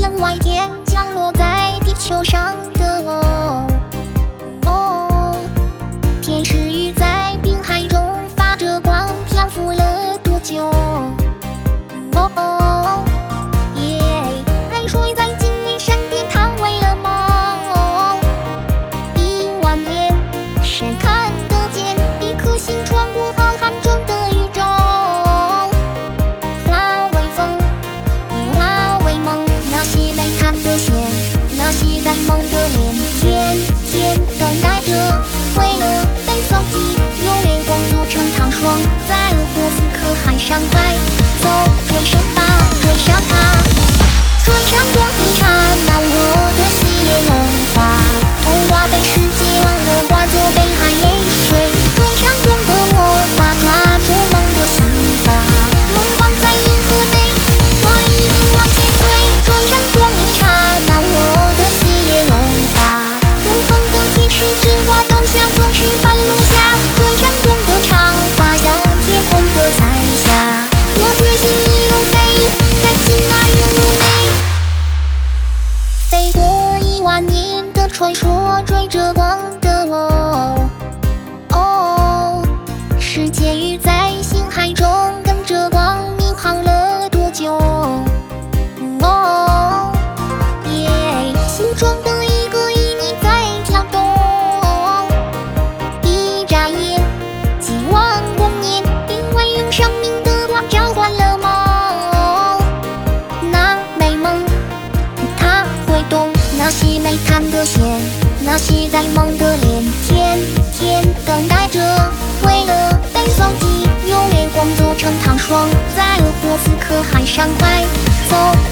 人外天降落在地球上的天使鱼在滨海中发着光，漂浮了多久？海水在经历闪电，它为了梦。1万年，谁看得见一颗星穿过浩瀚中的宇宙？化为风，也化为梦。那些没看的线，那些在梦的脸，天天等待着，为了被搜集，用月光做成糖霜，在鄂霍次克海上快走，追上它，追上它。穿上光一刹那，我的心也融化，童话被世界忘了，化作被海泪水。追上光的魔法，抓住梦的想法，梦放在银河内，我一定往前追。穿上光一刹那，我的心也融化，永恒的天使之花，都像总是半路下。追上光的长发，像天空的彩霞，我决心一路飞，在亲爱的梦内。飞过1万年的传说，追着光的世界鱼在星海中跟着光迷航了多久？心中的一个意念在跳动，一眨眼，几万光年，因为用生命的光交换了梦。那美梦，它会动。那些没看的线，那些在梦的脸，天天等待着，为了被搜集，用月光做成糖霜，在鄂霍次克海上快走。